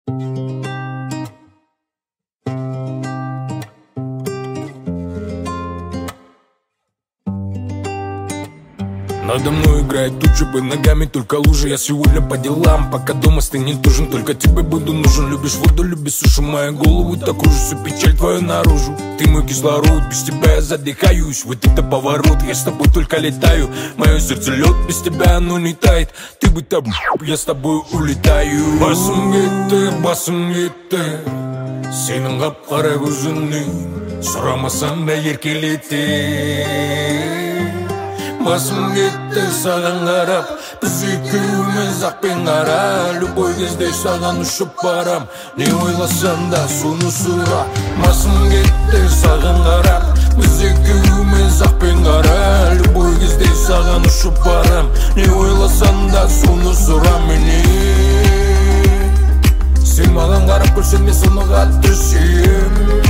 Надо мной играет туча, под ногами только лужи. Я сегодня по делам, пока дома стынет ужин. Только тебе буду нужен, любишь воду, любишь суши. Моя голову так кружит, всю печаль твою наружу. Ты мой кислород, без тебя я задыхаюсь. Вот это поворот, я с тобой только летаю. Мое сердце лед, без тебя оно не тает. Ты бы там, я с тобой улетаю. Басым кетті сенің қап-қара көзіңнің, сұрамасам да еркелетті. Басым кетті саған қарап, біз екеуміз ақ пен қара. Любой кезде саған ұшып барам, не ойласам да соны сұра. Басым кетті саған қарап, біз екеуміз ақ пен қара. Любой кезде саған ұшып барам, не ойласам да соны сұра менен. Сен маған қарап көрсең мен соны қатты сүйем.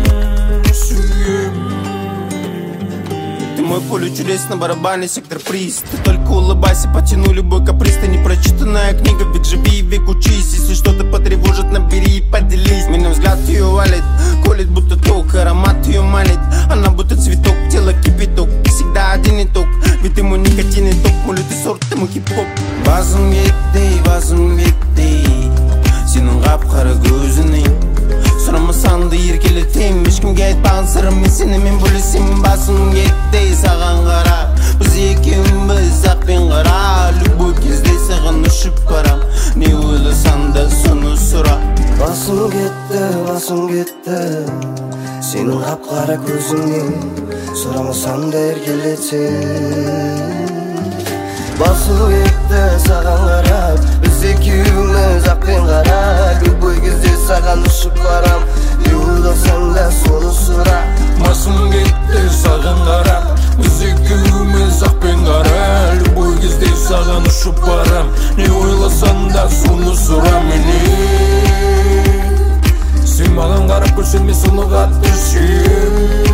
Мой поле чудес на барабане, сектор приз. Ты только улыбайся, потяну любой каприз. Ты непрочитанная книга, век живи, век учись. Если что-то потревожит, набери и поделись. Меня взгляд ее валит, колет будто ток. Аромат ее манит, она будто цветок. Тело кипяток, всегда один итог. Ведь ты мой никотин и топ, мой лютый сорт, ты мой хип-хоп. Басым кетті сенің қап-қара көзіңнің, сұрамасаң да еркелетем. Ешкімге айтпаған сырым, мен сенімен бөлісемін. Басым кетті саған қарап, біз екеуміз ақ пен қара. Любой кезде саған ұшып барам, не ойласаң да соны сұра. Басым кетті сенің қап-қара көзіңнің, сұрамасаң да еркелетем. Басым кетті саған қарап, біз екеуміз ақ пен қара. Любой кезде саған ұшып барам, не ойласаң да соны сұра. Басым кетті саған қарап, біз екеуміз ақ пен қара. Любой кезде саған ұшып барам, не ойласаң да соны сұра менен. Сен маған қарап көрсең мен соны қатты сүйем.